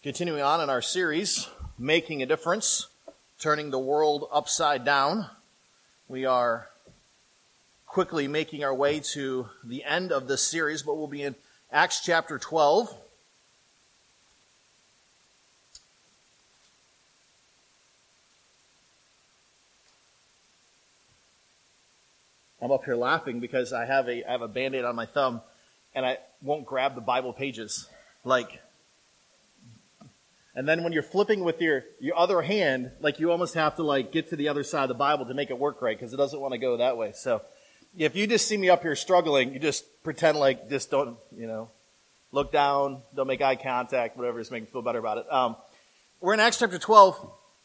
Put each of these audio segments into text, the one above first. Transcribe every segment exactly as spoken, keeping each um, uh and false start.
Continuing on in our series, Making a Difference, Turning the World Upside Down. We are quickly making our way to the end of this series, but we'll be in Acts chapter twelve. I'm up here laughing because I have a I have a Band-Aid on my thumb, and I won't grab the Bible pages. Like, and then when you're flipping with your, your other hand, like you almost have to like get to the other side of the Bible to make it work right because it doesn't want to go that way. So if you just see me up here struggling, you just pretend like just don't, you know, look down, don't make eye contact, whatever, just make me feel better about it. Um, we're in Acts chapter twelve.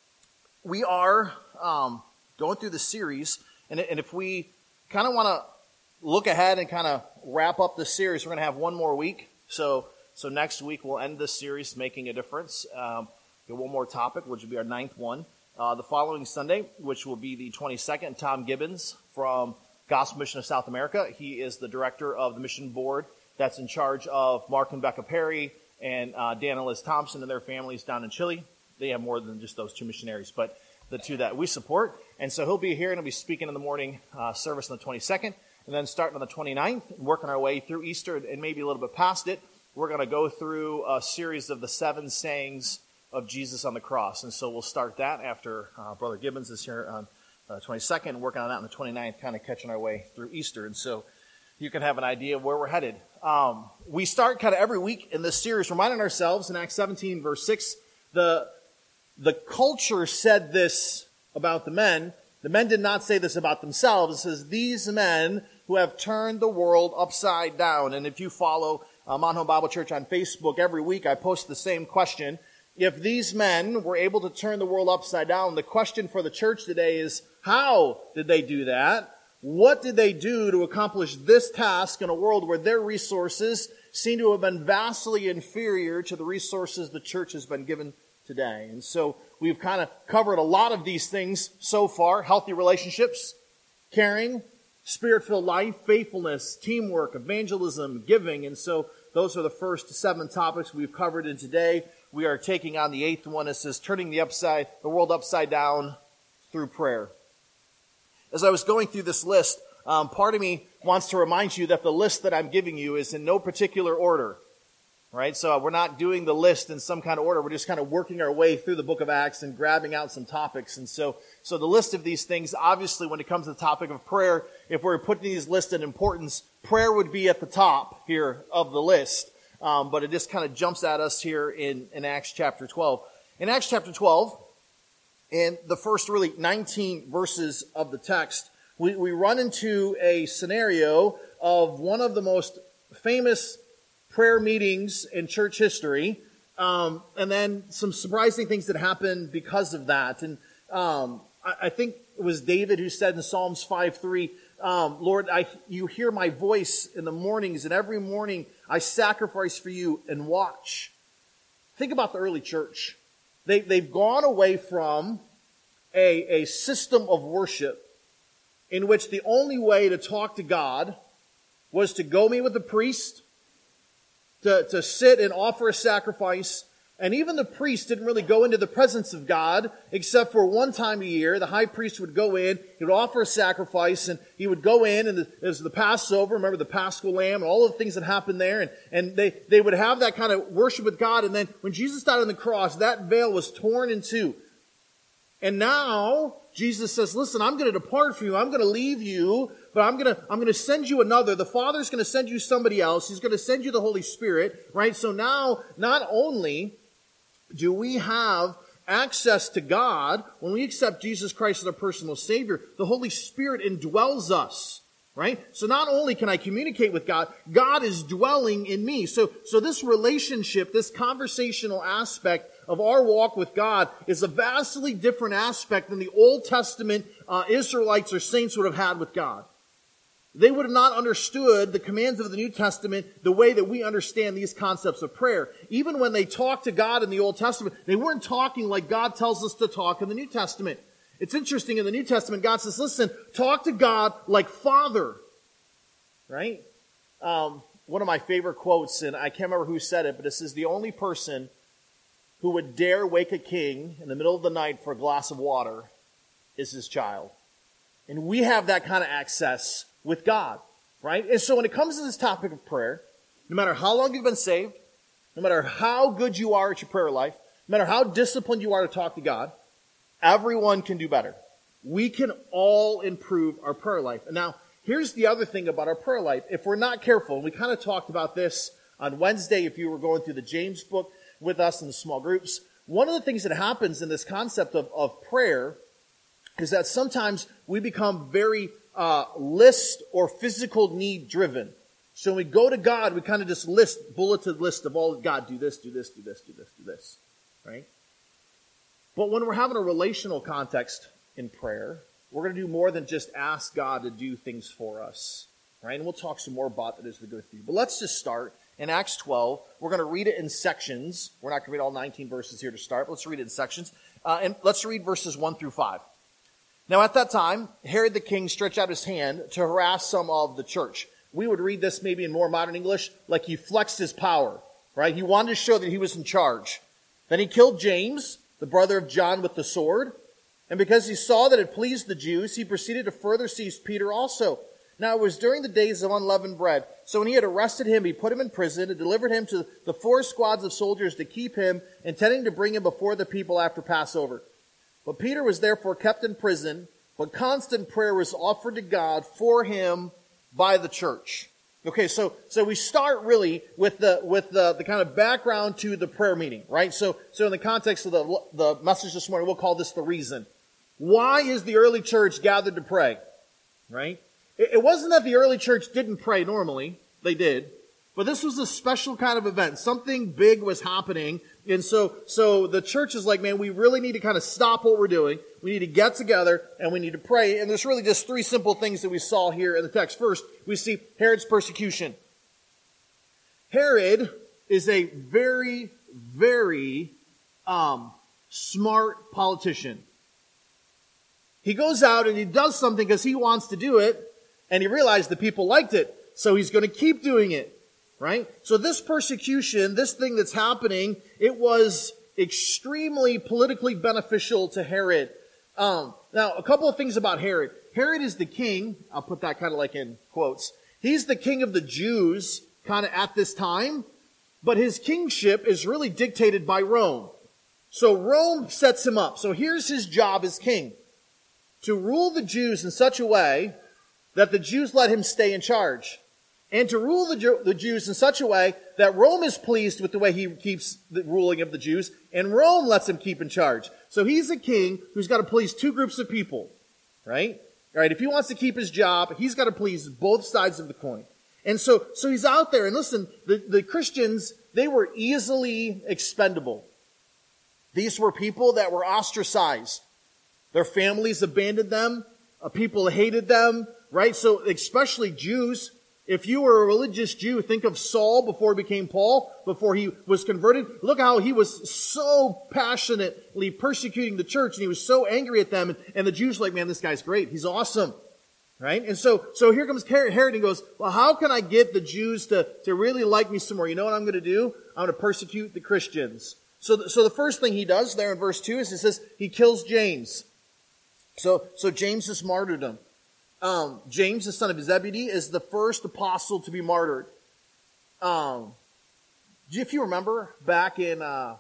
We are um, going through the series, and, and if we kind of want to look ahead and kind of wrap up the series, we're going to have one more week. So So next week we'll end this series, Making a Difference. Um, get one more topic, which will be our ninth one. Uh, the following Sunday, which will be the twenty-second, Tom Gibbons from Gospel Mission of South America. He is the director of the mission board that's in charge of Mark and Becca Perry and uh, Dan and Liz Thompson and their families down in Chile. They have more than just those two missionaries, but the two that we support. And so he'll be here and he'll be speaking in the morning uh, service on the twenty-second, and then starting on the twenty-ninth, working our way through Easter and maybe a little bit past it. We're going to go through a series of the seven sayings of Jesus on the cross. And so we'll start that after uh, Brother Gibbons is here on the uh, twenty-second, working on that on the twenty-ninth, kind of catching our way through Easter. And so you can have an idea of where we're headed. Um, we start kind of every week in this series reminding ourselves in Acts seventeen, verse six, the, the culture said this about the men. The men did not say this about themselves. It says, these men who have turned the world upside down. And if you follow Uh, Mount Home Bible Church on Facebook, every week I post the same question. If these men were able to turn the world upside down, the question for the church today is, how did they do that? What did they do to accomplish this task in a world where their resources seem to have been vastly inferior to the resources the church has been given today? And so we've kind of covered a lot of these things so far: healthy relationships, caring, Spirit-filled life, faithfulness, teamwork, evangelism, giving. And so those are the first seven topics we've covered. And today we are taking on the eighth one. It says, turning the upside, the world upside down through prayer. As I was going through this list, um, part of me wants to remind you that the list that I'm giving you is in no particular order. Right? So we're not doing the list in some kind of order. We're just kind of working our way through the book of Acts and grabbing out some topics. And so, so the list of these things, obviously when it comes to the topic of prayer, if we're putting these lists in importance, prayer would be at the top here of the list. Um, but it just kind of jumps at us here in, in Acts chapter twelve. In Acts chapter twelve, in the first really nineteen verses of the text, we, we run into a scenario of one of the most famous prayer meetings in church history, um, and then some surprising things that happened because of that. And um, I, I think it was David who said in Psalms five three, um, Lord, I, you hear my voice in the mornings, and every morning I sacrifice for you and watch. Think about the early church. They, they've gone away from a, a system of worship in which the only way to talk to God was to go meet with the priest, To, to sit and offer a sacrifice. And even the priest didn't really go into the presence of God except for one time a year. The high priest would go in, he would offer a sacrifice, and he would go in, and it was the Passover, remember the Paschal Lamb, and all of the things that happened there. And, and they, they would have that kind of worship with God. And then when Jesus died on the cross, that veil was torn in two. And now Jesus says, listen, I'm going to depart from you. I'm going to leave you, but I'm going to, I'm going to send you another. The Father's going to send you somebody else. He's going to send you the Holy Spirit, right? So now, not only do we have access to God when we accept Jesus Christ as our personal Savior, the Holy Spirit indwells us, right? So not only can I communicate with God, God is dwelling in me. So, so this relationship, this conversational aspect of our walk with God is a vastly different aspect than the Old Testament uh, Israelites or saints would have had with God. They would have not understood the commands of the New Testament the way that we understand these concepts of prayer. Even when they talked to God in the Old Testament, they weren't talking like God tells us to talk in the New Testament. It's interesting, in the New Testament, God says, listen, talk to God like Father. Right? Um, one of my favorite quotes, and I can't remember who said it, but it says, the only person who would dare wake a king in the middle of the night for a glass of water is his child. And we have that kind of access with God, right? And so when it comes to this topic of prayer, no matter how long you've been saved, no matter how good you are at your prayer life, no matter how disciplined you are to talk to God, everyone can do better. We can all improve our prayer life. And now, here's the other thing about our prayer life. If we're not careful, and we kind of talked about this on Wednesday if you were going through the James book with us in the small groups, one of the things that happens in this concept of, of prayer is that sometimes we become very uh, list or physical need driven. So when we go to God, we kind of just list, bulleted list of all, God, do this, do this, do this, do this, do this, right? But when we're having a relational context in prayer, we're going to do more than just ask God to do things for us, right? And we'll talk some more about that as we go through. But let's just start in Acts twelve. We're going to read it in sections. We're not going to read all nineteen verses here to start, but let's read it in sections. Uh, and let's read verses one through five. Now at that time, Herod the king stretched out his hand to harass some of the church. We would read this maybe in more modern English, like he flexed his power, right? He wanted to show that he was in charge. Then he killed James, the brother of John, with the sword. And because he saw that it pleased the Jews, he proceeded to further seize Peter also. Now it was during the days of unleavened bread. So when he had arrested him, he put him in prison and delivered him to the four squads of soldiers to keep him, intending to bring him before the people after Passover. But Peter was therefore kept in prison, but constant prayer was offered to God for him by the church. Okay, so so we start really with the with the, the kind of background to the prayer meeting, right? So so in the context of the the message this morning, we'll call this the reason. Why is the early church gathered to pray? Right? It, it wasn't that the early church didn't pray normally. They did. But this was a special kind of event. Something big was happening. And so, so the church is like, man, we really need to kind of stop what we're doing. We need to get together and we need to pray. And there's really just three simple things that we saw here in the text. First, we see Herod's persecution. Herod is a very, very um, smart politician. He goes out and he does something because he wants to do it, and he realized the people liked it, so he's going to keep doing it, right? So this persecution, this thing that's happening, it was extremely politically beneficial to Herod. Um, now, a couple of things about Herod. Herod is the king, I'll put that kind of like in quotes. He's the king of the Jews kind of at this time, but his kingship is really dictated by Rome. So Rome sets him up. So here's his job as king: to rule the Jews in such a way that the Jews let him stay in charge. And to rule the, Jew, the Jews in such a way that Rome is pleased with the way he keeps the ruling of the Jews, and Rome lets him keep in charge. So he's a king who's got to please two groups of people, right? All right, if he wants to keep his job, he's got to please both sides of the coin. And so, so he's out there, and listen, the, the Christians, they were easily expendable. These were people that were ostracized. Their families abandoned them. Uh, people hated them, right? So especially Jews. If you were a religious Jew, think of Saul before he became Paul, before he was converted. Look how he was so passionately persecuting the church, and he was so angry at them. And, and the Jews were like, man, this guy's great. He's awesome, right? And so, so here comes Herod, and he goes, well, how can I get the Jews to, to really like me some more? You know what I'm going to do? I'm going to persecute the Christians. So, the, so the first thing he does there in verse two is he says he kills James. So, so James is martyrdom. Um, James, the son of Zebedee, is the first apostle to be martyred. Um, if you remember back in uh,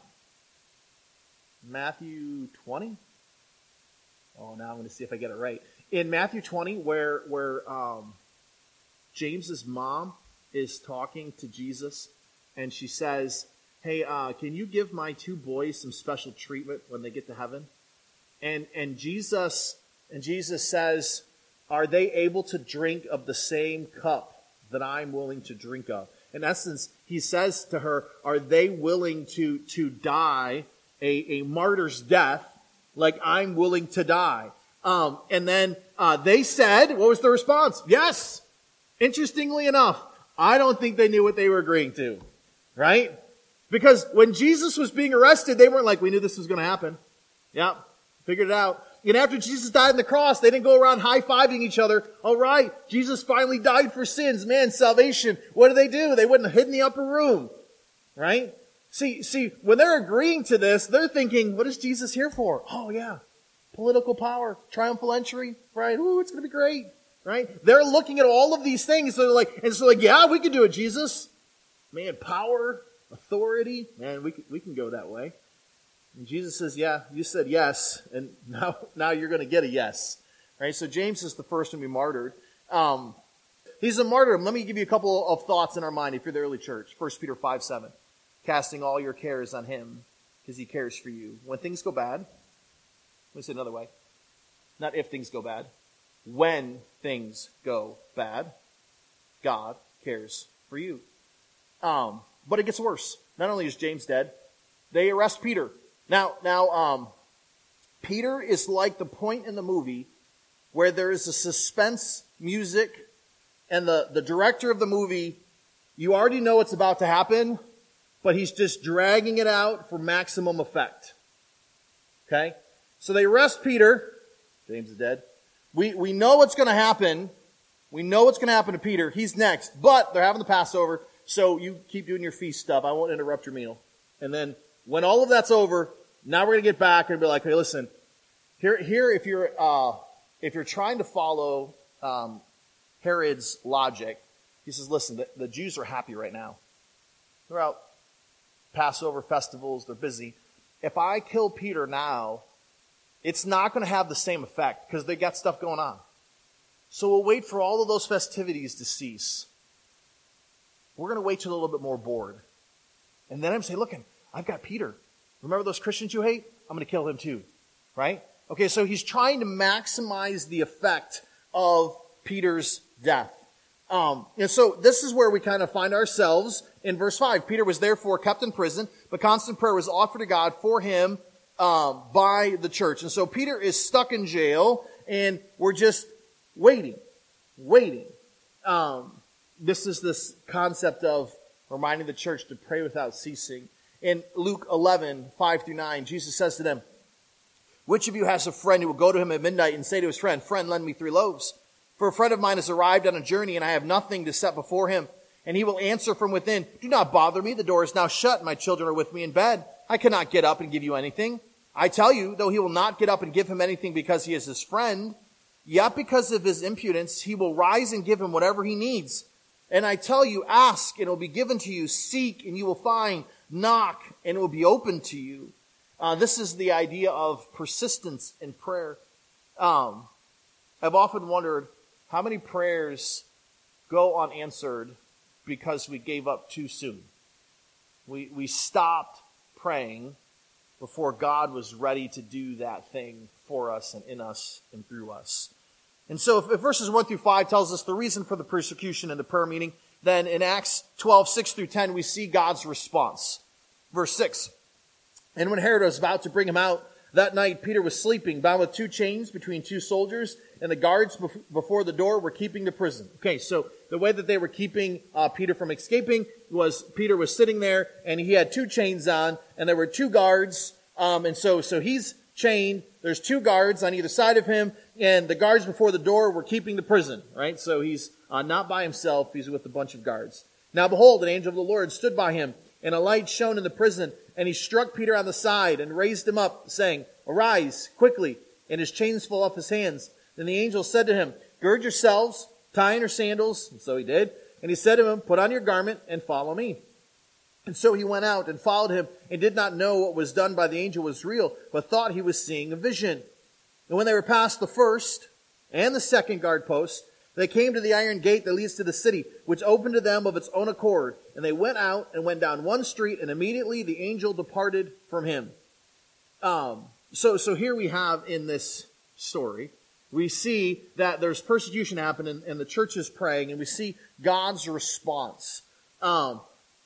Matthew twenty, oh, now I'm going to see if I get it right. In Matthew twenty, where where um, James's mom is talking to Jesus, and she says, "Hey, uh, can you give my two boys some special treatment when they get to heaven?" And and Jesus and Jesus says, are they able to drink of the same cup that I'm willing to drink of? In essence, he says to her, are they willing to, to die a, a martyr's death like I'm willing to die? Um, and then uh, they said, what was the response? Yes. Interestingly enough, I don't think they knew what they were agreeing to, right? Because when Jesus was being arrested, they weren't like, we knew this was going to happen. Yeah, figured it out. And after Jesus died on the cross, they didn't go around high-fiving each other. All right, Jesus finally died for sins. Man, salvation. What did they do? They went and hid in the upper room, right? See, see, when they're agreeing to this, they're thinking, what is Jesus here for? Oh yeah, political power, triumphal entry, right? Ooh, it's going to be great, right? They're looking at all of these things. So they're like, and so like, yeah, we can do it, Jesus. Man, power, authority, man, we can, we can go that way. And Jesus says, yeah, you said yes, and now, now you're going to get a yes, right? So James is the first to be martyred. Um, he's a martyr. Let me give you a couple of thoughts in our mind if you're the early church. First Peter five seven. Casting all your cares on him because he cares for you. When things go bad, let me say it another way. Not if things go bad. When things go bad, God cares for you. Um, but it gets worse. Not only is James dead, they arrest Peter. Now, now, um, Peter is like the point in the movie where there is a suspense music and the, the director of the movie, you already know what's about to happen, but he's just dragging it out for maximum effect. Okay? So they arrest Peter. James is dead. We, we know what's going to happen. We know what's going to happen to Peter. He's next. But they're having the Passover, so you keep doing your feast stuff. I won't interrupt your meal. And then when all of that's over, now we're going to get back and be like, hey, listen, here, here if you're, uh, if you're trying to follow um, Herod's logic, he says, listen, the, the Jews are happy right now. They're out Passover festivals, they're busy. If I kill Peter now, it's not going to have the same effect because they got stuff going on. So we'll wait for all of those festivities to cease. We're going to wait till they're a little bit more bored. And then I'm saying, look, I've got Peter. Remember those Christians you hate? I'm going to kill him too. Right? Okay, so he's trying to maximize the effect of Peter's death. Um, and so this is where we kind of find ourselves in verse five. Peter was therefore kept in prison, but constant prayer was offered to God for him um, by the church. And so Peter is stuck in jail, and we're just waiting, waiting. Um, this is this concept of reminding the church to pray without ceasing. In Luke eleven, five through nine, Jesus says to them, which of you has a friend who will go to him at midnight and say to his friend, friend, lend me three loaves? For a friend of mine has arrived on a journey, and I have nothing to set before him. And he will answer from within, do not bother me. The door is now shut, and my children are with me in bed. I cannot get up and give you anything. I tell you, though he will not get up and give him anything because he is his friend, yet because of his impudence, he will rise and give him whatever he needs. And I tell you, ask, and it will be given to you. Seek, and you will find. Knock, and it will be opened to you. Uh, this is the idea of persistence in prayer. Um, I've often wondered how many prayers go unanswered because we gave up too soon. We we stopped praying before God was ready to do that thing for us and in us and through us. And so if, if verses one through five tells us the reason for the persecution and the prayer meeting, then in Acts twelve, six through ten, we see God's response. Verse six, and when Herod was about to bring him out, that night Peter was sleeping, bound with two chains between two soldiers, and the guards before the door were keeping the prison. Okay, so the way that they were keeping uh, Peter from escaping was Peter was sitting there, and he had two chains on, and there were two guards, um, and so so he's chained. There's two guards on either side of him, and the guards before the door were keeping the prison, right? So he's uh, not by himself, he's with a bunch of guards. Now behold, an angel of the Lord stood by him, and a light shone in the prison, and he struck Peter on the side and raised him up, saying, arise quickly, and his chains fell off his hands. Then the angel said to him, gird yourselves, tie on your sandals. And so he did. And he said to him, put on your garment and follow me. And so he went out and followed him, and did not know what was done by the angel was real, but thought he was seeing a vision. And when they were past the first and the second guard post, they came to the iron gate that leads to the city, which opened to them of its own accord. And they went out and went down one street, and immediately the angel departed from him. Um, so, so here we have in this story, we see that there's persecution happening, and the church is praying, and we see God's response. Um,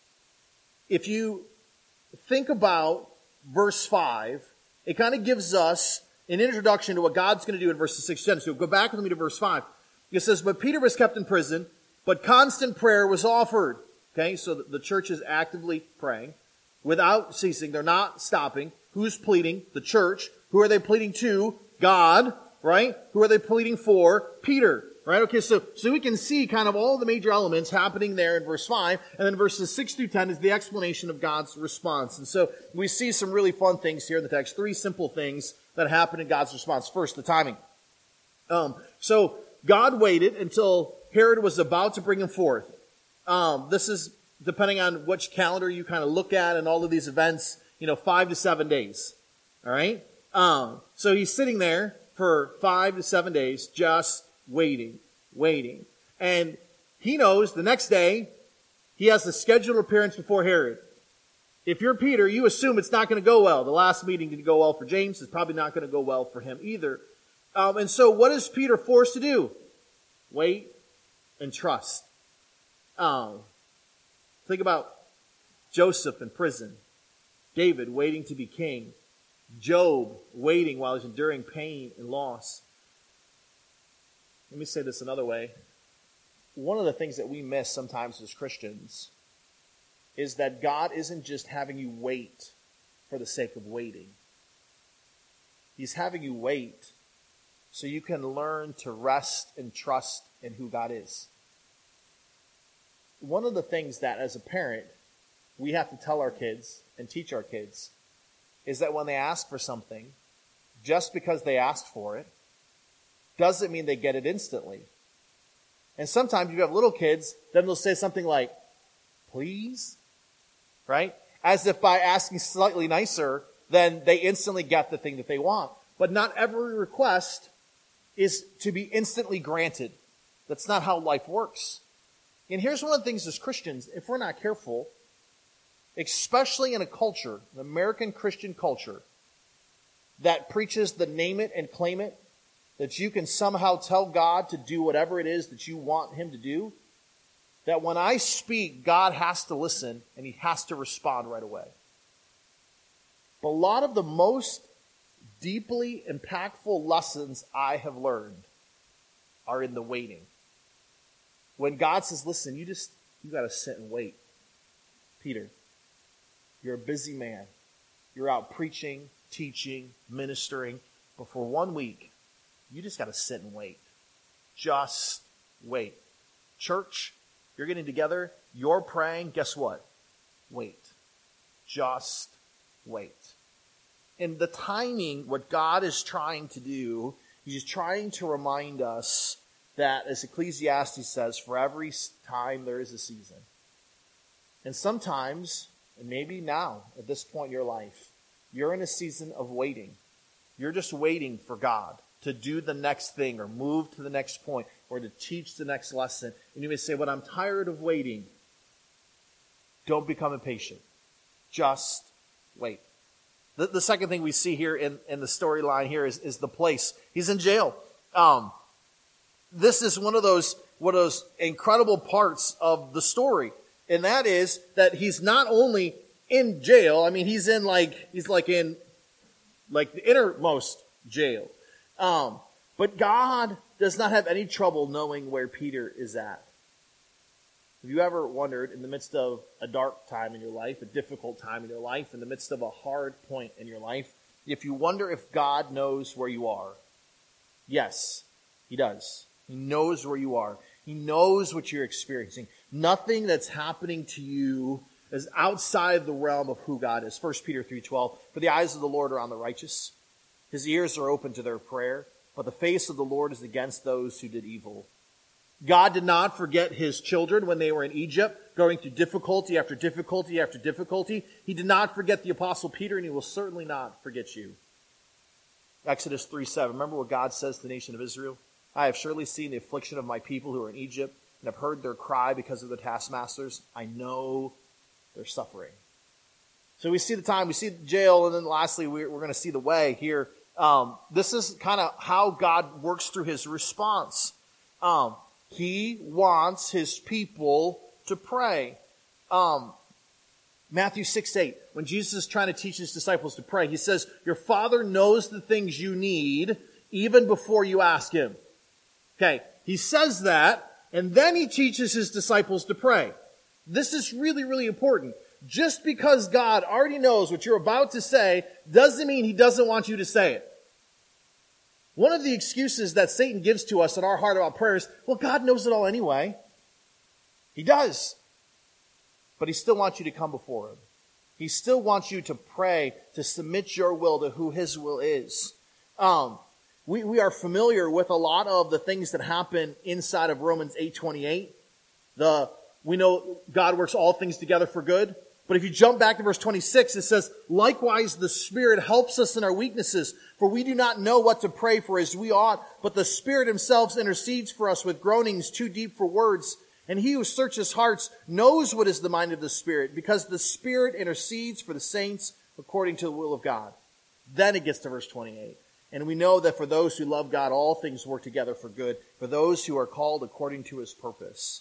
if you think about verse five, it kind of gives us an introduction to what God's going to do in verses six to ten. So go back with me to verse five. It says, but Peter was kept in prison, but constant prayer was offered. Okay, so the church is actively praying without ceasing. They're not stopping. Who's pleading? The church. Who are they pleading to? God, right? Who are they pleading for? Peter. Right? Okay, so, so we can see kind of all the major elements happening there in verse five, and then verses six through ten is the explanation of God's response. And so we see some really fun things here in the text, three simple things that happen in God's response. First, the timing. Um, so God waited until Herod was about to bring him forth. Um, this is, depending on which calendar you kind of look at and all of these events, you know, five to seven days. All right? Um, so he's sitting there for five to seven days, just waiting, waiting. And he knows the next day he has a scheduled appearance before Herod. If you're Peter, you assume it's not going to go well. The last meeting didn't go well for James. It's probably not going to go well for him either. Um, and so what is Peter forced to do? Wait and trust. Um, think about Joseph in prison. David waiting to be king. Job waiting while he's enduring pain and loss. Let me say this another way. One of the things that we miss sometimes as Christians is that God isn't just having you wait for the sake of waiting. He's having you wait so you can learn to rest and trust in who God is. One of the things that as a parent we have to tell our kids and teach our kids is that when they ask for something, just because they asked for it, doesn't mean they get it instantly. And sometimes you have little kids, then they'll say something like, please, right? As if by asking slightly nicer, then they instantly get the thing that they want. But not every request is to be instantly granted. That's not how life works. And here's one of the things as Christians, if we're not careful, especially in a culture, an American Christian culture, that preaches the name it and claim it, that you can somehow tell God to do whatever it is that you want Him to do, that when I speak, God has to listen and He has to respond right away. But a lot of the most deeply impactful lessons I have learned are in the waiting. When God says, listen, you just, you got to sit and wait. Peter, you're a busy man. You're out preaching, teaching, ministering. But for one week, you just got to sit and wait. Just wait. Church, you're getting together. You're praying. Guess what? Wait. Just wait. And the timing, what God is trying to do, He's trying to remind us that, as Ecclesiastes says, for every time there is a season. And sometimes, and maybe now, at this point in your life, you're in a season of waiting. You're just waiting for God to do the next thing or move to the next point or to teach the next lesson. And you may say, but I'm tired of waiting. Don't become impatient. Just wait. The, the second thing we see here in, in the storyline here is, is the place. He's in jail. Um, this is one of those, one of those incredible parts of the story. And that is that he's not only in jail, I mean, he's in like, he's like in like the innermost jail. Um, but God does not have any trouble knowing where Peter is at. Have you ever wondered, in the midst of a dark time in your life, a difficult time in your life, in the midst of a hard point in your life, if you wonder if God knows where you are? Yes, He does. He knows where you are. He knows what you're experiencing. Nothing that's happening to you is outside the realm of who God is. First Peter three twelve, for the eyes of the Lord are on the righteous. His ears are open to their prayer, but the face of the Lord is against those who did evil. God did not forget His children when they were in Egypt, going through difficulty after difficulty after difficulty. He did not forget the Apostle Peter, and He will certainly not forget you. Exodus three seven, remember what God says to the nation of Israel? I have surely seen the affliction of my people who are in Egypt, and have heard their cry because of the taskmasters. I know their suffering. So we see the time, we see the jail, and then lastly, we're, we're going to see the way here. Um, this is kind of how God works through His response. Um, he wants His people to pray. Um, Matthew six eight, when Jesus is trying to teach His disciples to pray, He says, your Father knows the things you need even before you ask Him. Okay, He says that, and then He teaches His disciples to pray. This is really, really important. Just because God already knows what you're about to say doesn't mean He doesn't want you to say it. One of the excuses that Satan gives to us in our heart about prayer is, well, God knows it all anyway. He does. But he still wants you to come before him. He still wants you to pray, to submit your will to who his will is. Um, we, we are familiar with a lot of the things that happen inside of Romans eight twenty-eight. The, we know God works all things together for good. But if you jump back to verse twenty-six, it says, likewise the Spirit helps us in our weaknesses, for we do not know what to pray for as we ought, but the Spirit himself intercedes for us with groanings too deep for words. And he who searches hearts knows what is the mind of the Spirit, because the Spirit intercedes for the saints according to the will of God. Then it gets to verse twenty-eight. And we know that for those who love God, all things work together for good, for those who are called according to his purpose.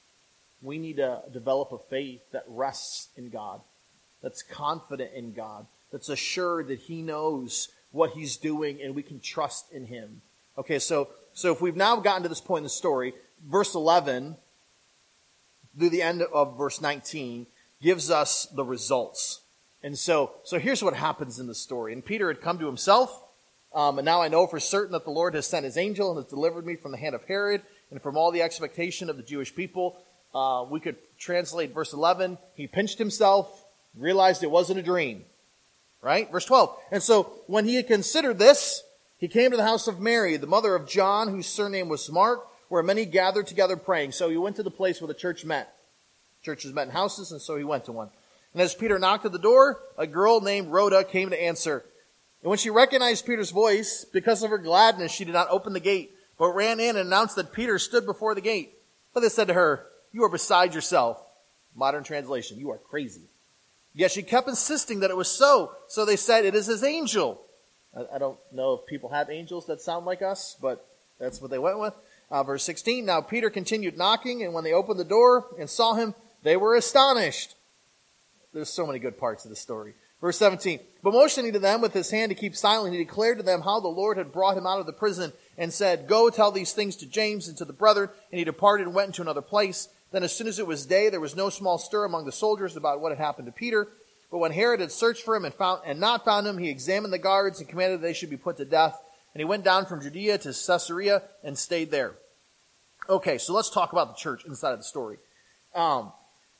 We need to develop a faith that rests in God, that's confident in God, that's assured that he knows what he's doing and we can trust in him. Okay, so, so if we've now gotten to this point in the story, verse eleven through the end of verse nineteen gives us the results. And so, so here's what happens in the story. And Peter had come to himself, um, and now I know for certain that the Lord has sent his angel and has delivered me from the hand of Herod and from all the expectation of the Jewish people. Uh, we could translate verse eleven. He pinched himself, realized it wasn't a dream. Right? Verse twelve. And so when he had considered this, he came to the house of Mary, the mother of John, whose surname was Mark, where many gathered together praying. So he went to the place where the church met. Churches met in houses, and so he went to one. And as Peter knocked at the door, a girl named Rhoda came to answer. And when she recognized Peter's voice, because of her gladness, she did not open the gate, but ran in and announced that Peter stood before the gate. But they said to her, "You are beside yourself." Modern translation, "You are crazy." Yet she kept insisting that it was so. So they said, "It is his angel." I, I don't know if people have angels that sound like us, but that's what they went with. Uh, verse sixteen, now Peter continued knocking, and when they opened the door and saw him, they were astonished. There's so many good parts of the story. Verse seventeen, but motioning to them with his hand to keep silent, he declared to them how the Lord had brought him out of the prison and said, "Go tell these things to James and to the brethren." And he departed and went into another place. Then as soon as it was day, there was no small stir among the soldiers about what had happened to Peter. But when Herod had searched for him and found and not found him, he examined the guards and commanded that they should be put to death. And he went down from Judea to Caesarea and stayed there. Okay, so let's talk about the church inside of the story. Um,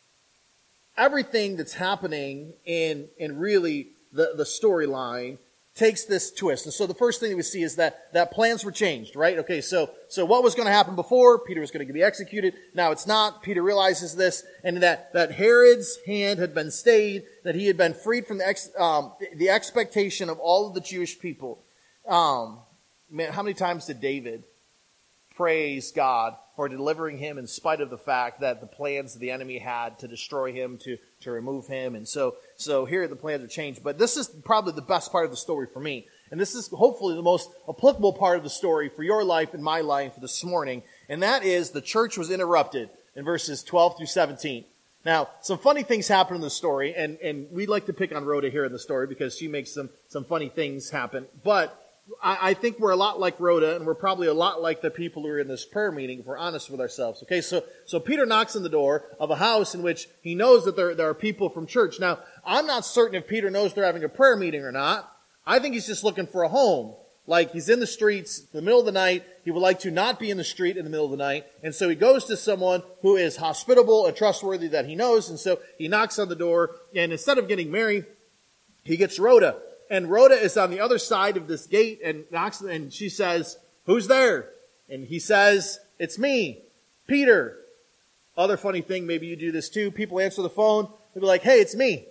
everything that's happening in, in really the, the storyline takes this twist. And so the first thing that we see is that, that plans were changed, right? Okay, so, so what was going to happen before? Peter was going to be executed. Now it's not. Peter realizes this, and that, that Herod's hand had been stayed, that he had been freed from the, ex, um, the expectation of all of the Jewish people. Um, man, how many times did David praise God for delivering him in spite of the fact that the plans the enemy had to destroy him, to, to remove him? And so, so here the plans are changed. But this is probably the best part of the story for me. And this is hopefully the most applicable part of the story for your life and my life this morning. And that is the church was interrupted in verses twelve through seventeen. Now, some funny things happen in the story, and, and we like to pick on Rhoda here in the story because she makes some, some funny things happen. But I, I think we're a lot like Rhoda, and we're probably a lot like the people who are in this prayer meeting, if we're honest with ourselves. Okay, so, so Peter knocks on the door of a house in which he knows that there, there are people from church. Now, I'm not certain if Peter knows they're having a prayer meeting or not. I think he's just looking for a home. Like, he's in the streets in the middle of the night. He would like to not be in the street in the middle of the night. And so he goes to someone who is hospitable and trustworthy that he knows. And so he knocks on the door. And instead of getting Mary, he gets Rhoda. And Rhoda is on the other side of this gate and knocks, and she says, "Who's there?" And he says, "It's me, Peter." Other funny thing, maybe you do this too. People answer the phone. They'll be like, "Hey, it's me."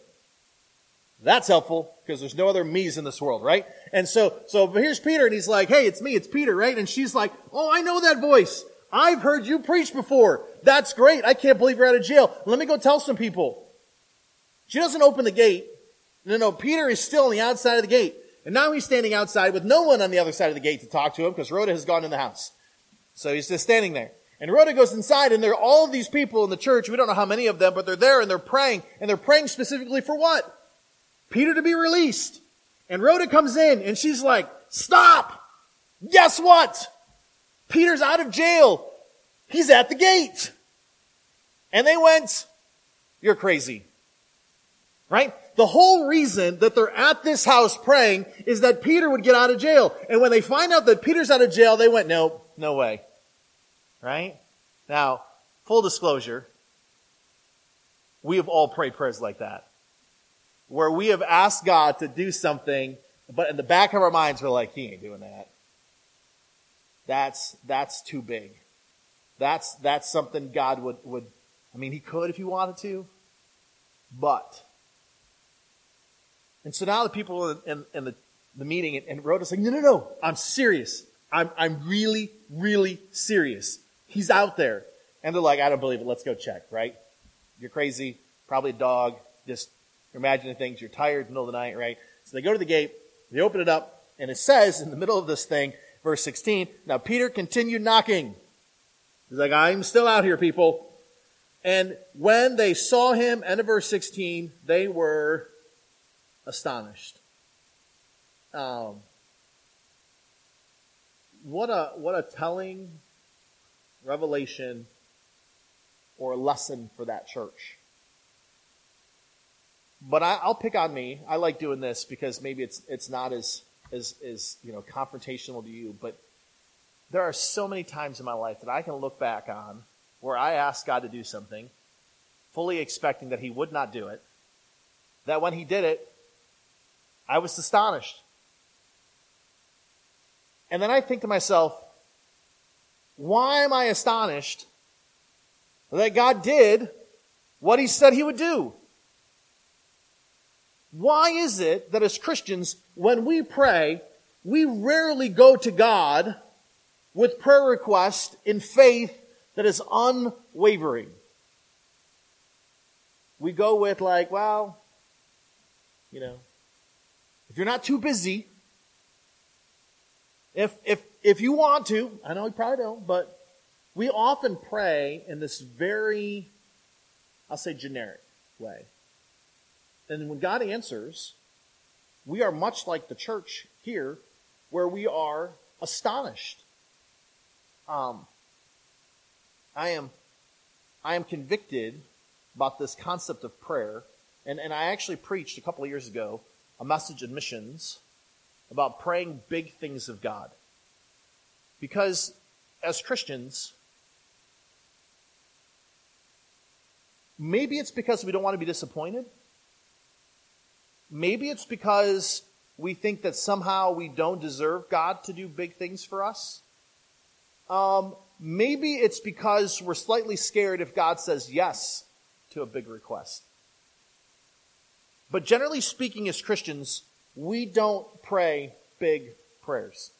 That's helpful because there's no other me's in this world, right? And so, so here's Peter, and he's like, "Hey, it's me, it's Peter," right? And she's like, "Oh, I know that voice. I've heard you preach before. That's great. I can't believe you're out of jail. Let me go tell some people." She doesn't open the gate. No, no, Peter is still on the outside of the gate. And now he's standing outside with no one on the other side of the gate to talk to him because Rhoda has gone in the house. So he's just standing there. And Rhoda goes inside, and there are all of these people in the church. We don't know how many of them, but they're there and they're praying. And they're praying specifically for what? Peter to be released. And Rhoda comes in and she's like, "Stop! Guess what? Peter's out of jail. He's at the gate." And they went, "You're crazy." Right? The whole reason that they're at this house praying is that Peter would get out of jail. And when they find out that Peter's out of jail, they went, no, no way. Right? Now, full disclosure, we have all prayed prayers like that. Where we have asked God to do something, but in the back of our minds, we're like, he ain't doing that. That's, that's too big. That's, that's something God would, would, I mean, he could if he wanted to, but. And so now the people in, in, in the, the meeting and, and Rhoda's like, no, no, no, I'm serious. I'm, I'm really, really serious. He's out there. And they're like, I don't believe it. Let's go check, right? You're crazy. Probably a dog. Just imagining things. You're tired in the middle of the night, right? So they go to the gate. They open it up. And it says in the middle of this thing, verse sixteen, now Peter continued knocking. He's like, I'm still out here, people. And when they saw him, end of verse sixteen, they were astonished. Um, what a what a telling revelation or lesson for that church. But I, I'll pick on me. I like doing this because maybe it's it's not as as as you know confrontational to you. But there are so many times in my life that I can look back on where I asked God to do something, fully expecting that He would not do it. That when He did it, I was astonished. And then I think to myself, why am I astonished that God did what He said He would do? Why is it that as Christians, when we pray, we rarely go to God with prayer requests in faith that is unwavering? We go with like, well, you know, if you're not too busy, if if if you want to, I know you probably don't, but we often pray in this very, I'll say generic way. And when God answers, we are much like the church here, where we are astonished. Um, I am, I am convicted about this concept of prayer, and, and I actually preached a couple of years ago a message in missions about praying big things of God. Because as Christians, maybe it's because we don't want to be disappointed. Maybe it's because we think that somehow we don't deserve God to do big things for us. Um, maybe it's because we're slightly scared if God says yes to a big request. But generally speaking, as Christians, we don't pray big prayers.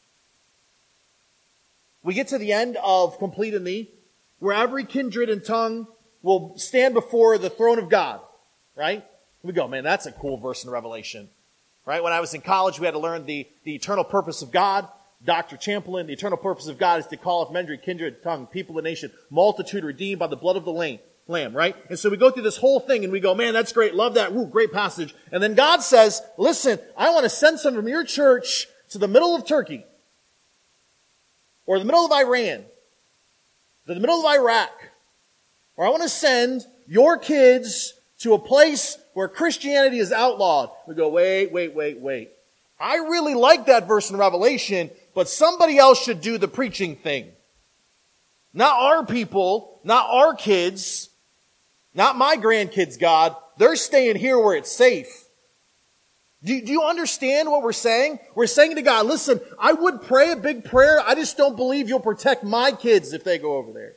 We get to the end of Complete in Thee, where every kindred and tongue will stand before the throne of God, right? We go, man, that's a cool verse in Revelation, right? When I was in college, we had to learn the, the eternal purpose of God. Doctor Champlin, the eternal purpose of God is to call of men, kindred, tongue, people, and nation, multitude redeemed by the blood of the Lamb, right? And so we go through this whole thing and we go, man, that's great. Love that. Woo, great passage. And then God says, listen, I want to send some from your church to the middle of Turkey or the middle of Iran, to the middle of Iraq, or I want to send your kids to a place where Christianity is outlawed. We go, wait, wait, wait, wait. I really like that verse in Revelation, but somebody else should do the preaching thing. Not our people, not our kids, not my grandkids, God. They're staying here where it's safe. Do, do you understand what we're saying? We're saying to God, listen, I would pray a big prayer. I just don't believe you'll protect my kids if they go over there.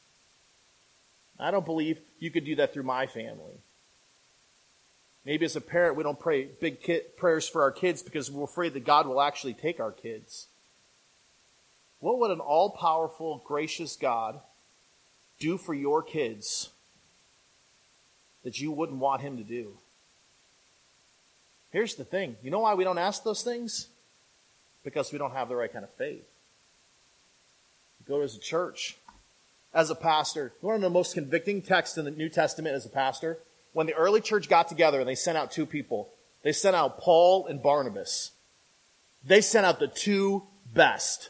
I don't believe you could do that through my family. Maybe as a parent, we don't pray big kid prayers for our kids because we're afraid that God will actually take our kids. What would an all-powerful, gracious God do for your kids that you wouldn't want Him to do? Here's the thing. You know why we don't ask those things? Because we don't have the right kind of faith. You go as a church, as a pastor. One of the most convicting texts in the New Testament as a pastor, when the early church got together and they sent out two people, they sent out Paul and Barnabas. They sent out the two best.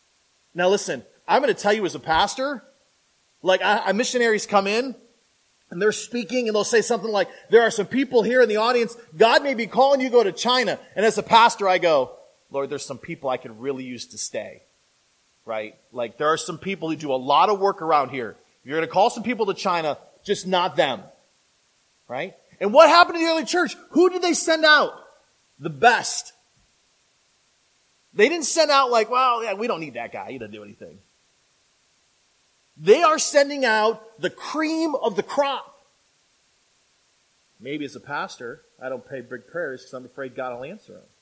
Now listen, I'm going to tell you as a pastor, like I, I missionaries come in, and they're speaking, and they'll say something like, there are some people here in the audience, God may be calling you to go to China. And as a pastor, I go, Lord, there's some people I could really use to stay. Right? Like, there are some people who do a lot of work around here. If you're going to call some people to China, just not them. Right? And what happened to the early church? Who did they send out? The best. They didn't send out like, well, yeah, we don't need that guy. He doesn't do anything. They are sending out the cream of the crop. Maybe as a pastor, I don't pray big prayers because I'm afraid God will answer them.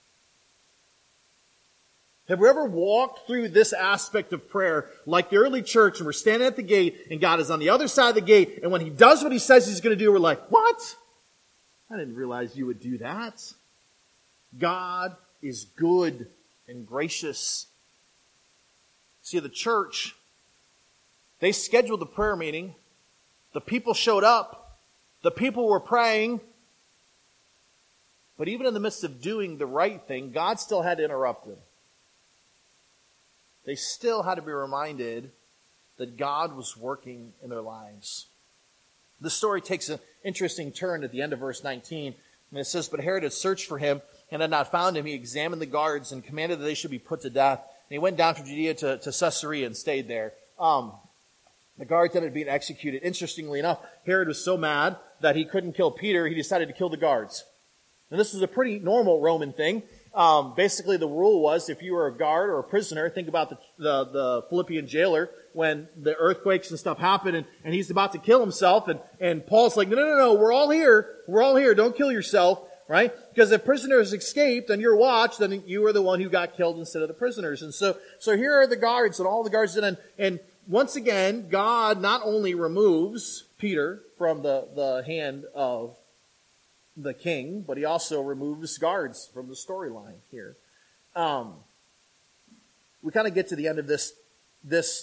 Have we ever walked through this aspect of prayer like the early church, and we're standing at the gate and God is on the other side of the gate, and when He does what He says He's going to do, we're like, what? I didn't realize you would do that. God is good and gracious. See, the church, they scheduled the prayer meeting. The people showed up. The people were praying. But even in the midst of doing the right thing, God still had to interrupt them. They still had to be reminded that God was working in their lives. The story takes an interesting turn at the end of verse nineteen. And it says, but Herod had searched for him and had not found him. He examined the guards and commanded that they should be put to death. And he went down from Judea to, to Caesarea and stayed there. Um, the guards ended up being executed. Interestingly enough, Herod was so mad that he couldn't kill Peter, he decided to kill the guards. And this was a pretty normal Roman thing. Um, basically, the rule was if you were a guard or a prisoner, think about the, the, the Philippian jailer when the earthquakes and stuff happen and, and he's about to kill himself. And, and Paul's like, no, no, no, no, we're all here. We're all here. Don't kill yourself, right? Because if prisoners escaped on your watch, then you were the one who got killed instead of the prisoners. And so, so here are the guards and all the guards. And, and once again, God not only removes Peter from the, the hand of the king, but he also removes guards from the storyline here. Um, we kind of get to the end of this, this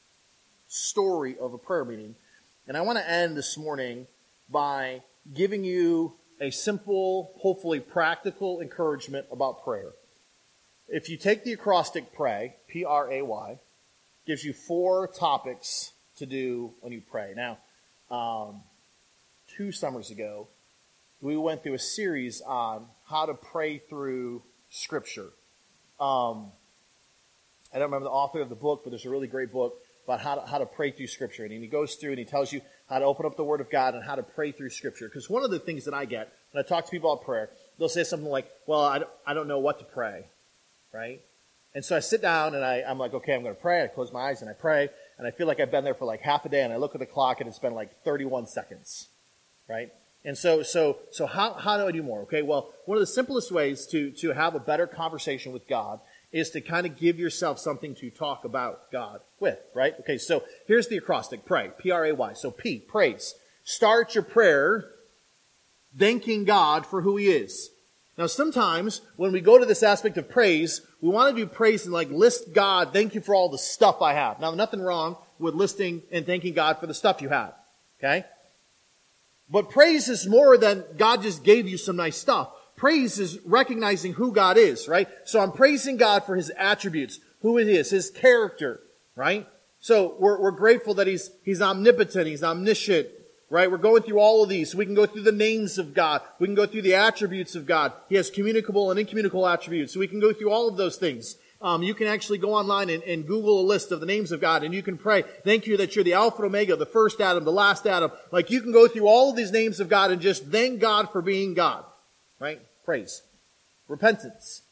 story of a prayer meeting. And I want to end this morning by giving you a simple, hopefully practical encouragement about prayer. If you take the acrostic PRAY, P R A Y, gives you four topics to do when you pray. Now, um, two summers ago, we went through a series on how to pray through Scripture. Um, I don't remember the author of the book, but there's a really great book about how to, how to pray through Scripture. And he goes through and he tells you how to open up the Word of God and how to pray through Scripture. Because one of the things that I get when I talk to people about prayer, they'll say something like, well, I don't, I don't know what to pray, right? And so I sit down and I, I'm like, okay, I'm going to pray. I close my eyes and I pray. And I feel like I've been there for like half a day. And I look at the clock and it's been like thirty-one seconds, right? And so, so, so how, how do I do more? Okay, well, one of the simplest ways to, to have a better conversation with God is to kind of give yourself something to talk about God with, right? Okay, so here's the acrostic, pray, P R A Y. So P, praise. Start your prayer thanking God for who He is. Now, sometimes when we go to this aspect of praise, we want to do praise and like list God, thank you for all the stuff I have. Now, nothing wrong with listing and thanking God for the stuff you have, okay? But praise is more than God just gave you some nice stuff. Praise is recognizing who God is, right? So I'm praising God for His attributes, who it is, His character, right? So we're, we're grateful that He's, He's omnipotent, He's omniscient, right? We're going through all of these. So we can go through the names of God. We can go through the attributes of God. He has communicable and incommunicable attributes. So we can go through all of those things. Um, you can actually go online and, and Google a list of the names of God, and you can pray, thank you that you're the Alpha and Omega, the first Adam, the last Adam. Like, you can go through all of these names of God and just thank God for being God, right? Praise. Repentance.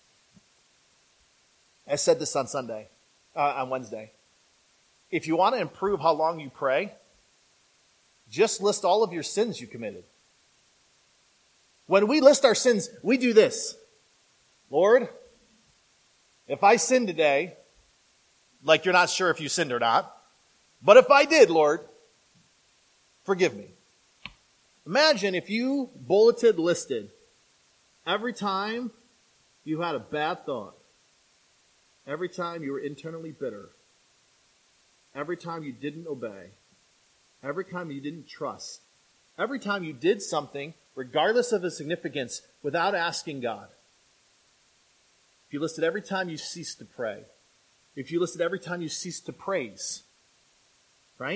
I said this on Sunday, uh, on Wednesday. If you want to improve how long you pray, just list all of your sins you committed. When we list our sins, we do this. Lord, if I sinned today, like you're not sure if you sinned or not, but if I did, Lord, forgive me. Imagine if you bulleted listed every time you had a bad thought, every time you were internally bitter, every time you didn't obey, every time you didn't trust, every time you did something, regardless of its significance, without asking God. If you listed every time you ceased to pray. If you listed every time you ceased to praise. Right?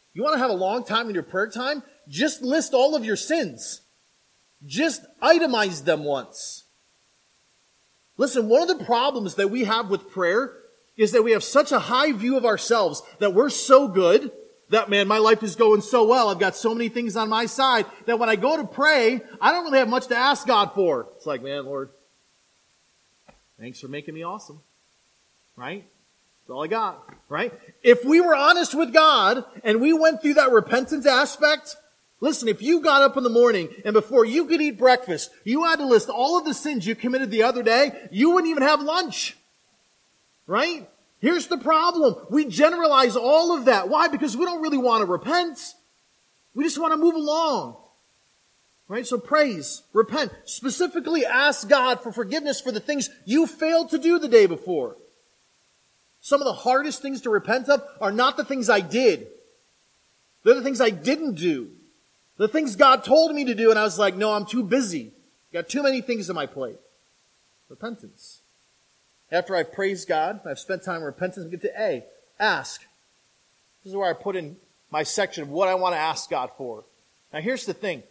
You want to have a long time in your prayer time? Just list all of your sins. Just itemize them once. Listen, one of the problems that we have with prayer is that we have such a high view of ourselves that we're so good that, man, my life is going so well. I've got so many things on my side that when I go to pray, I don't really have much to ask God for. It's like, man, Lord, thanks for making me awesome. Right? That's all I got. Right? If we were honest with God and we went through that repentance aspect, listen, if you got up in the morning and before you could eat breakfast, you had to list all of the sins you committed the other day, you wouldn't even have lunch. Right? Here's the problem. We generalize all of that. Why? Because we don't really want to repent. We just want to move along. Right? So praise, repent. Specifically ask God for forgiveness for the things you failed to do the day before. Some of the hardest things to repent of are not the things I did. They're the things I didn't do. The things God told me to do and I was like, no, I'm too busy. Got too many things on my plate. Repentance. After I've praised God, I've spent time in repentance, we get to A, ask. This is where I put in my section of what I want to ask God for. Now here's the thing.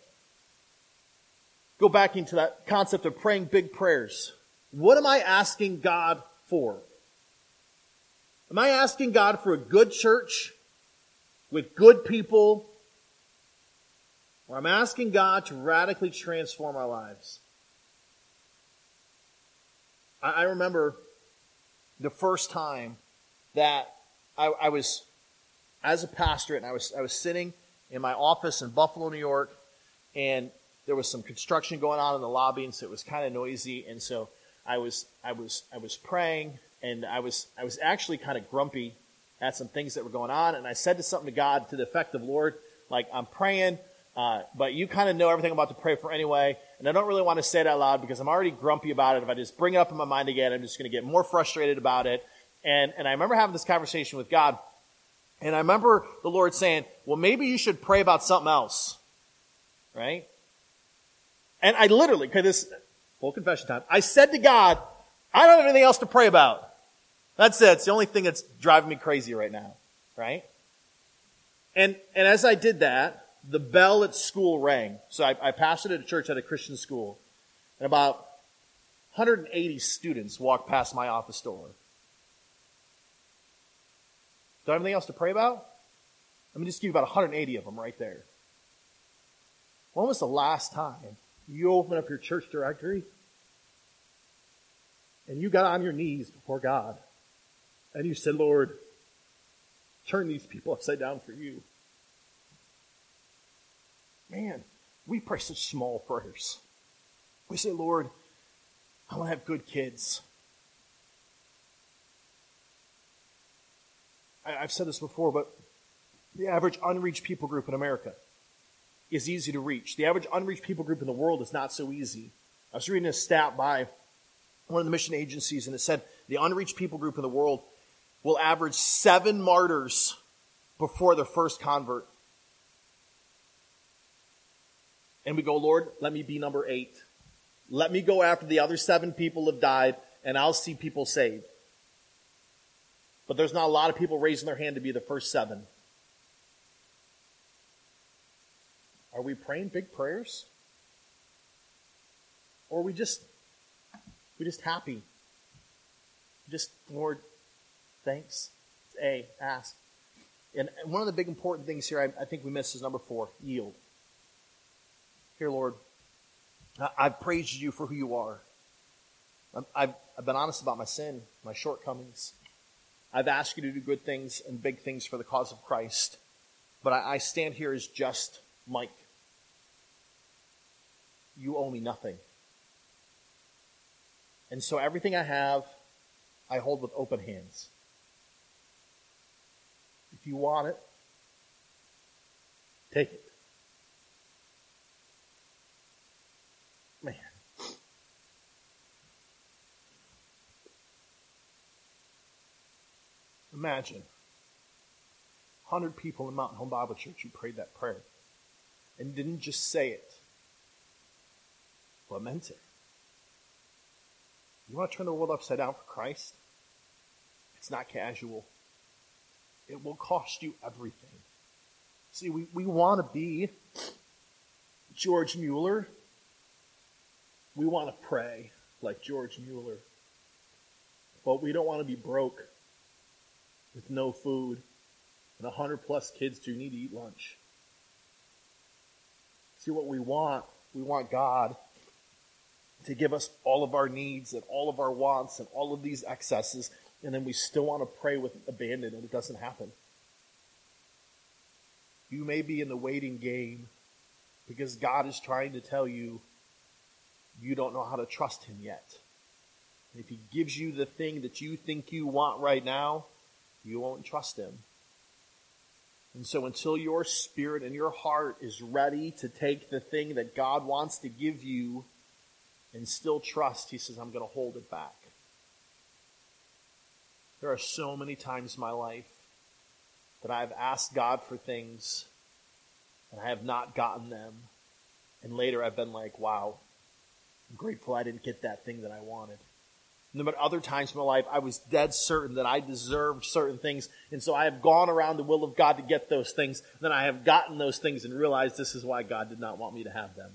Go back into that concept of praying big prayers. What am I asking God for? Am I asking God for a good church with good people? Or I'm asking God to radically transform our lives? I, I remember the first time that I, I was, as a pastorate, and I was I was sitting in my office in Buffalo, New York, and there was some construction going on in the lobby, and so it was kind of noisy, and so I was I was I was praying, and I was I was actually kind of grumpy at some things that were going on, and I said to something to God to the effect of, Lord, like, I'm praying, uh, but you kind of know everything I'm about to pray for anyway, and I don't really want to say it out loud because I'm already grumpy about it. If I just bring it up in my mind again, I'm just going to get more frustrated about it. And and I remember having this conversation with God, and I remember the Lord saying, well, maybe you should pray about something else, right? And I literally, okay, this, full confession time, I said to God, I don't have anything else to pray about. That's it. It's the only thing that's driving me crazy right now, right? And and as I did that, the bell at school rang. So I, I pastored at a church at a Christian school. And about one hundred eighty students walked past my office door. Do I have anything else to pray about? Let me just give you about one hundred eighty of them right there. When was the last time you opened up your church directory and you got on your knees before God and you said, Lord, turn these people upside down for you? Man, we pray such small prayers. We say, Lord, I want to have good kids. I, I've said this before, but the average unreached people group in America is easy to reach. The average unreached people group in the world is not so easy. I was reading a stat by one of the mission agencies, and it said the unreached people group in the world will average seven martyrs before their first convert. And we go, Lord, let me be number eight. Let me go after the other seven people have died, and I'll see people saved. But there's not a lot of people raising their hand to be the first seven. Are we praying big prayers? Or are we just, we just happy? Just, Lord, thanks. It's A, ask. And one of the big important things here I, I think we miss is number four, yield. Here, Lord, I've praised you for who you are. I've, I've been honest about my sin, my shortcomings. I've asked you to do good things and big things for the cause of Christ. But I, I stand here as just Mike. You owe me nothing. And so everything I have, I hold with open hands. If you want it, take it. Man. Imagine one hundred people in Mountain Home Bible Church who prayed that prayer and didn't just say it, but meant it. You want to turn the world upside down for Christ? It's not casual. It will cost you everything. See, we, we want to be George Mueller. We want to pray like George Mueller. But we don't want to be broke with no food and a hundred plus kids who need to eat lunch. See, what we want, we want God to give us all of our needs and all of our wants and all of these excesses, and then we still want to pray with abandon, and it doesn't happen. You may be in the waiting game because God is trying to tell you you don't know how to trust him yet. And if he gives you the thing that you think you want right now, you won't trust him. And so until your spirit and your heart is ready to take the thing that God wants to give you and still trust, he says, I'm going to hold it back. There are so many times in my life that I've asked God for things and I have not gotten them. And later I've been like, wow, I'm grateful I didn't get that thing that I wanted. And then other times in my life, I was dead certain that I deserved certain things. And so I have gone around the will of God to get those things. Then I have gotten those things and realized this is why God did not want me to have them.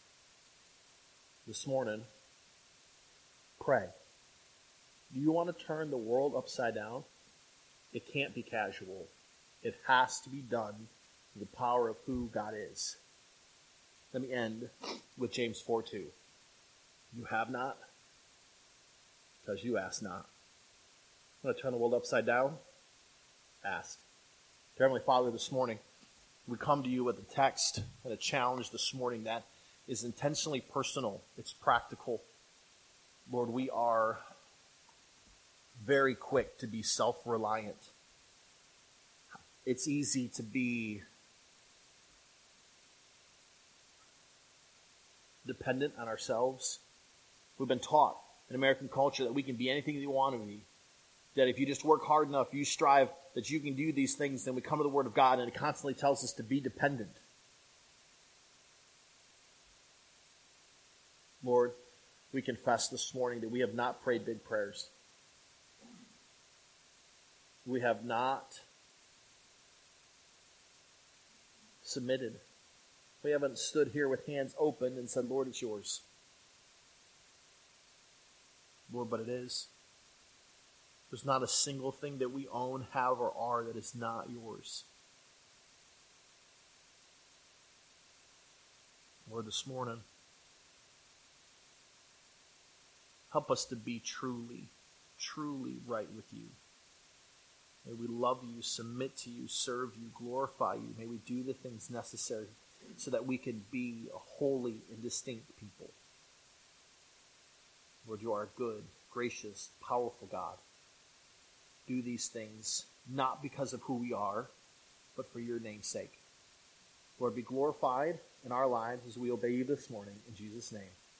This morning, pray. Do you want to turn the world upside down? It can't be casual. It has to be done through the power of who God is. Let me end with James four two. You have not, because you ask not. Want to turn the world upside down? Ask. Dear Heavenly Father, this morning, we come to you with a text and a challenge this morning that is intentionally personal. It's practical. Lord, we are very quick to be self-reliant. It's easy to be dependent on ourselves. We've been taught in American culture that we can be anything that you want to be. That if you just work hard enough, you strive, that you can do these things. Then we come to the Word of God and it constantly tells us to be dependent. Lord, we confess this morning that we have not prayed big prayers. We have not submitted. We haven't stood here with hands open and said, Lord, it's yours. Lord, but it is. There's not a single thing that we own, have, or are that is not yours. Lord, this morning, help us to be truly, truly right with you. May we love you, submit to you, serve you, glorify you. May we do the things necessary so that we can be a holy and distinct people. Lord, you are a good, gracious, powerful God. Do these things not because of who we are, but for your name's sake. Lord, be glorified in our lives as we obey you this morning. In Jesus' name,